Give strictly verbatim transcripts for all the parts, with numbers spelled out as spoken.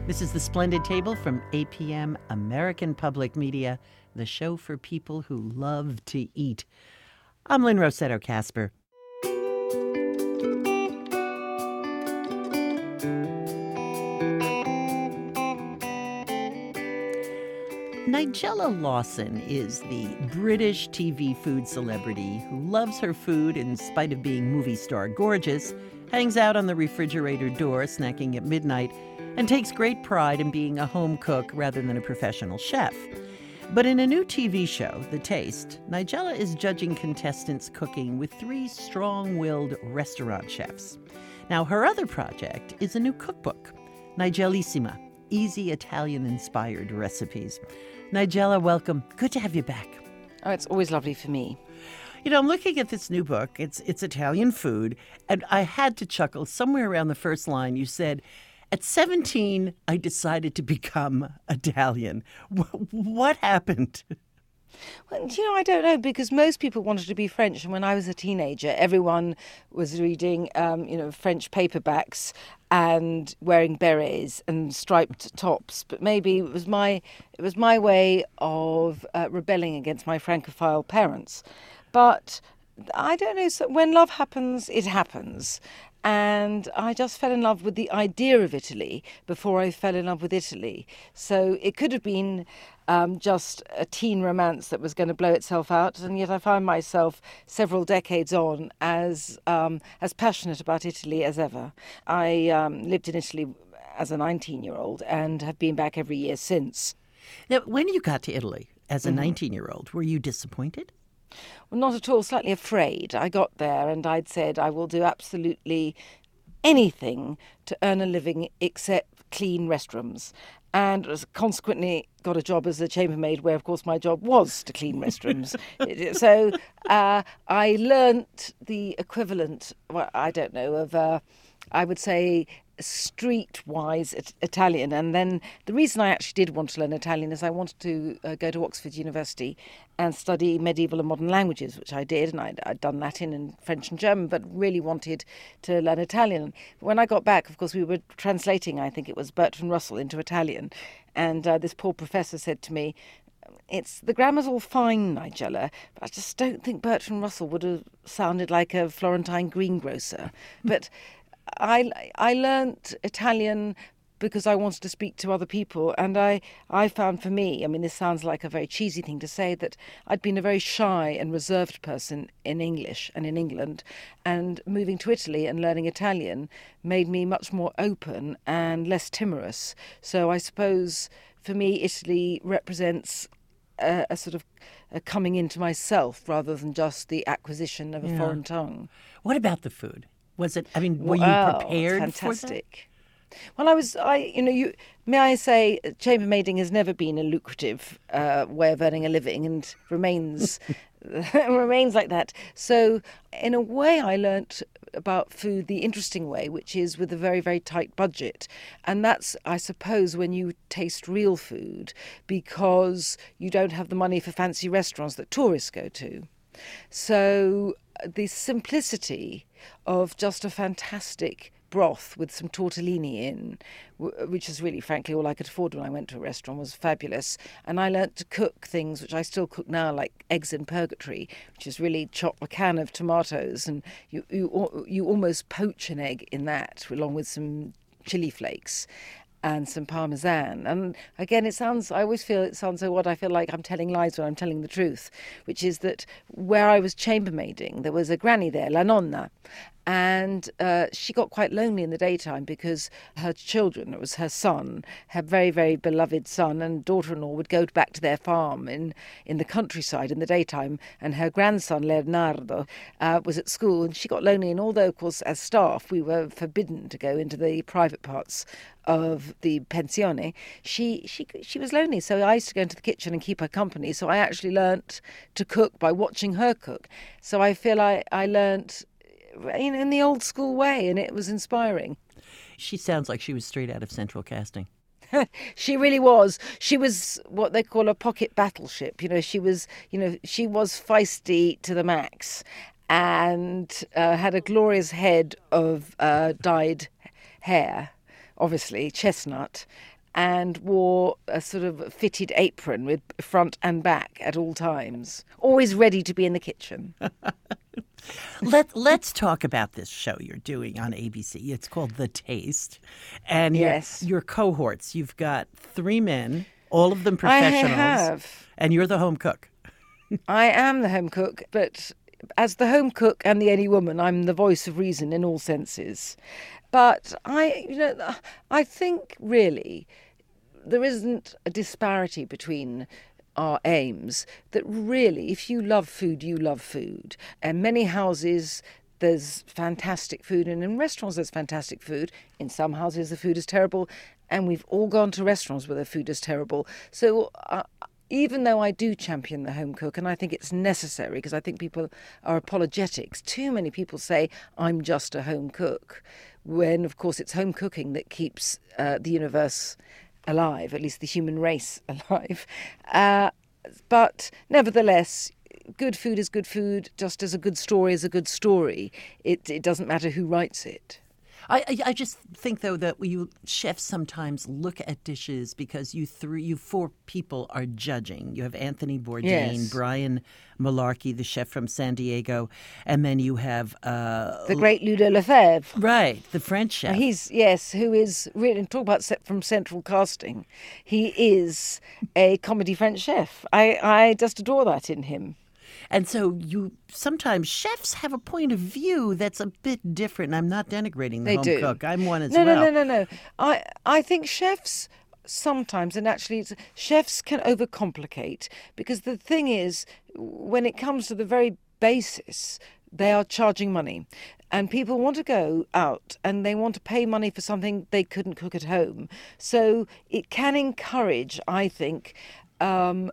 This is The Splendid Table from A P M American Public Media, the show for people who love to eat. I'm Lynn Rossetto Kasper. Nigella Lawson is the British T V food celebrity who loves her food in spite of being movie star gorgeous, hangs out on the refrigerator door snacking at midnight, and takes great pride in being a home cook rather than a professional chef. But in a new T V show, The Taste, Nigella is judging contestants' cooking with three strong-willed restaurant chefs. Now, her other project is a new cookbook, Nigellissima, easy Italian-inspired recipes. Nigella, welcome. Good to have you back. Oh, it's always lovely for me. You know, I'm looking at this new book. It's it's Italian food, and I had to chuckle. Somewhere around the first line, you said, at seventeen, I decided to become Italian. What happened? Well, you know, I don't know, because most people wanted to be French. And when I was a teenager, everyone was reading, um, you know, French paperbacks and wearing berets and striped tops. But maybe it was my it was my way of uh, rebelling against my Francophile parents. But I don't know. So when love happens, it happens. And I just fell in love with the idea of Italy before I fell in love with Italy. So it could have been um, just a teen romance that was going to blow itself out, and yet I find myself several decades on as um, as passionate about Italy as ever. I um, lived in Italy as a nineteen-year-old and have been back every year since. Now, when you got to Italy as a Mm-hmm. nineteen-year-old, were you disappointed? Well, not at all, slightly afraid. I got there and I'd said I will do absolutely anything to earn a living except clean restrooms. And was consequently got a job as a chambermaid where, of course, my job was to clean restrooms. so uh, I learnt the equivalent, well, I don't know, of, uh, I would say, streetwise it- Italian. And then the reason I actually did want to learn Italian is I wanted to uh, go to Oxford University and study medieval and modern languages, which I did, and I'd, I'd done Latin and French and German, but really wanted to learn Italian. When I got back, of course, we were translating, I think it was Bertrand Russell into Italian, and uh, this poor professor said to me, It's the grammar's all fine, Nigella, but I just don't think Bertrand Russell would have sounded like a Florentine greengrocer. But I, I learnt Italian because I wanted to speak to other people, and I, I found for me, I mean, this sounds like a very cheesy thing to say, that I'd been a very shy and reserved person in English and in England, and moving to Italy and learning Italian made me much more open and less timorous. So I suppose for me, Italy represents a, a sort of a coming into myself rather than just the acquisition of a Yeah. foreign tongue. What about the food? Was it, I mean, were you Wow, prepared fantastic. Well, I was, I, you know, you may I say, chambermaiding has never been a lucrative uh, way of earning a living, and remains remains like that. So, in a way, I learnt about food the interesting way, which is with a very, very tight budget, and that's, I suppose, when you taste real food, because you don't have the money for fancy restaurants that tourists go to. So, the simplicity of just a fantastic broth with some tortellini in, which is really, frankly, all I could afford when I went to a restaurant, was fabulous. And I learnt to cook things which I still cook now, like eggs in purgatory, which is really chop a can of tomatoes, and you you you almost poach an egg in that, along with some chili flakes and some parmesan. And again, it sounds, I always feel it sounds so odd, I feel like I'm telling lies when I'm telling the truth, which is that where I was chambermaiding, there was a granny there, La Nonna, and uh, she got quite lonely in the daytime because her children, it was her son, her very, very beloved son and daughter-in-law, would go back to their farm in, in the countryside in the daytime, and her grandson, Leonardo, uh, was at school, and she got lonely. And although, of course, as staff, we were forbidden to go into the private parts of the pensione, she, she she was lonely. So I used to go into the kitchen and keep her company. So I actually learnt to cook by watching her cook. So I feel I, I learnt in, in the old school way, and it was inspiring. She sounds like she was straight out of Central Casting. She really was. She was what they call a pocket battleship. You know, she was, you know, she was feisty to the max, and uh, had a glorious head of uh, dyed hair, obviously chestnut, and wore a sort of fitted apron with front and back at all times, always ready to be in the kitchen. Let, let's talk about this show you're doing on A B C. It's called The Taste. And Yes. your, your cohorts, you've got three men, all of them professionals. I have. And you're the home cook. I am the home cook, but as the home cook and the only woman, I'm the voice of reason in all senses. But I, you know, I think really there isn't a disparity between our aims, that really, if you love food, you love food. And many houses, there's fantastic food, and in restaurants there's fantastic food. In some houses the food is terrible, and we've all gone to restaurants where the food is terrible. So uh, even though I do champion the home cook, and I think it's necessary, because I think people are apologetics, too many people say, I'm just a home cook, when of course it's home cooking that keeps uh, the universe alive, at least the human race alive. Uh, but nevertheless, good food is good food, just as a good story is a good story. It, it doesn't matter who writes it. I, I I just think, though, that you chefs sometimes look at dishes because you three, you four people are judging. You have Anthony Bourdain, Yes. Brian Malarkey, the chef from San Diego, and then you have uh, The great Ludo Lefebvre. right, the French chef. He's, yes, who is really, talk about set from central casting. He is a comedy French chef. I, I just adore that in him. And so you sometimes chefs have a point of view that's a bit different. And I'm not denigrating the They home do. cook. I'm one as no, well. No, no, no, no. I, I think chefs sometimes, and actually it's, chefs can overcomplicate, because the thing is, when it comes to the very basis, they are charging money. And people want to go out and they want to pay money for something they couldn't cook at home. So it can encourage, I think, um,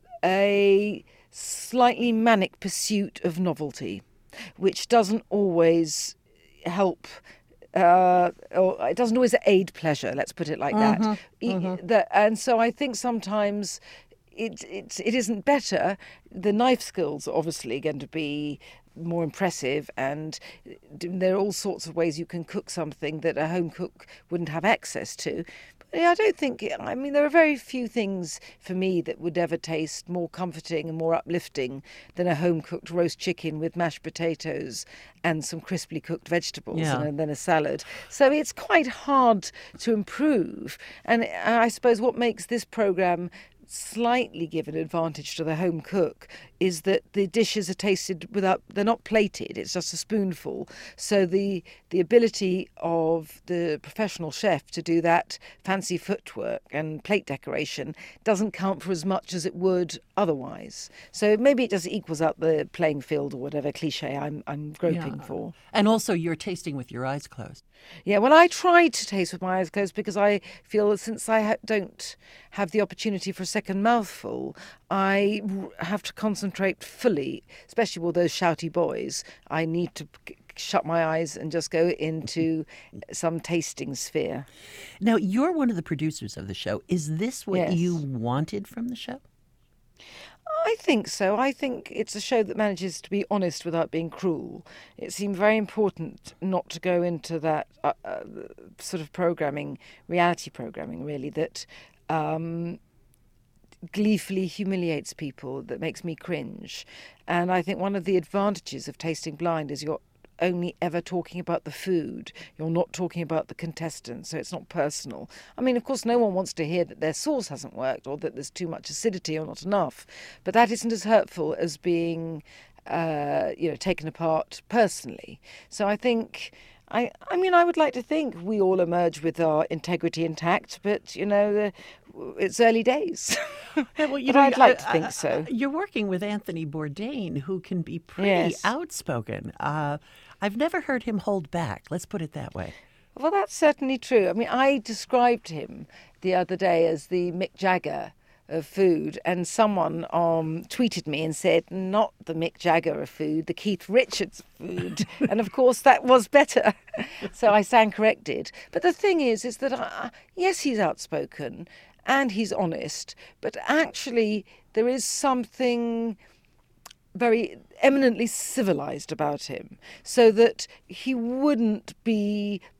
a slightly manic pursuit of novelty, which doesn't always help, uh, or it doesn't always aid pleasure, let's put it like Mm-hmm, that. E- that. And so I think sometimes it, it, it isn't better. The knife skills are obviously going to be more impressive, and there are all sorts of ways you can cook something that a home cook wouldn't have access to. But yeah, I don't think, I mean, there are very few things for me that would ever taste more comforting and more uplifting than a home-cooked roast chicken with mashed potatoes and some crisply cooked vegetables, Yeah. and then a salad. So it's quite hard to improve. And I suppose what makes this programme slightly give an advantage to the home cook is that the dishes are tasted without, they're not plated, it's just a spoonful. So the the ability of the professional chef to do that fancy footwork and plate decoration doesn't count for as much as it would otherwise. So maybe it just equals out the playing field, or whatever cliche I'm I'm groping Yeah. for. And also you're tasting with your eyes closed. Yeah, well, I try to taste with my eyes closed, because I feel that since I ha- don't have the opportunity for a second mouthful, I r- have to concentrate fully, especially with those shouty boys. I need to c- shut my eyes and just go into some tasting sphere. Now, you're one of the producers of the show. Is this what Yes. you wanted from the show? I think so. I think it's a show that manages to be honest without being cruel. It seemed very important not to go into that uh, uh, sort of programming, reality programming, really, that um, gleefully humiliates people, that makes me cringe. And I think one of the advantages of Tasting Blind is you're only ever talking about the food. You're not talking about the contestants, so it's not personal. I mean, of course, no one wants to hear that their sauce hasn't worked, or that there's too much acidity or not enough. But that isn't as hurtful as being, uh, you know, taken apart personally. So I think, I, I mean, I would like to think we all emerge with our integrity intact, but, you know, uh, it's early days. Yeah, well, you But know, I'd like I- to think I- so. You're working with Anthony Bourdain, who can be pretty Yes. outspoken. Uh, I've never heard him hold back. Let's put it that way. Well, that's certainly true. I mean, I described him the other day as the Mick Jagger of food, and someone um, tweeted me and said, not the Mick Jagger of food, the Keith Richards of food. And of course, that was better. So I stand corrected. But the thing is, is that, I, yes, he's outspoken and he's honest, but actually there is something very eminently civilized about him, so that he wouldn't be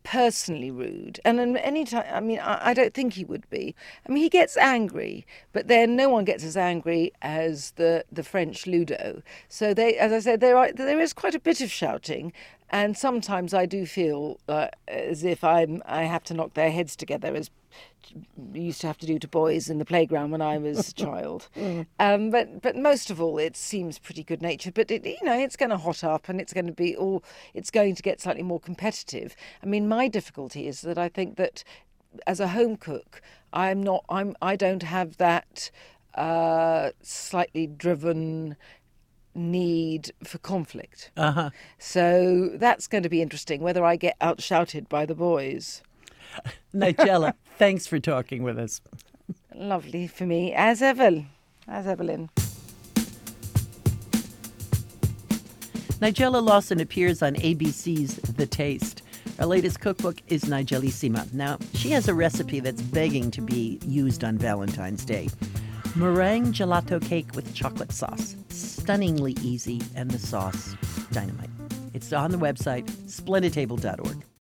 personally rude. And then any time, I mean, I, I don't think he would be. I mean, he gets angry, but then no one gets as angry as the, the French Ludo. So they, as I said, there are there is quite a bit of shouting. And sometimes I do feel uh, as if I'm I have to knock their heads together, as we used to have to do to boys in the playground when I was a child. Mm. Um, but but most of all, it seems pretty good natured. But it, you know, it's going to hot up, and it's going to be all. It's going to get slightly more competitive. I mean, my difficulty is that I think that as a home cook, I'm not. I'm. I don't have that uh, slightly driven need for conflict. Uh-huh. So that's going to be interesting, whether I get outshouted by the boys. Nigella, thanks for talking with us. Lovely for me, as ever, as Evelyn. Nigella Lawson appears on A B C's The Taste. Her latest cookbook is Nigellissima. Now, she has a recipe that's begging to be used on Valentine's Day. Meringue gelato cake with chocolate sauce. Stunningly easy, and the sauce, dynamite. It's on the website, splendid table dot org.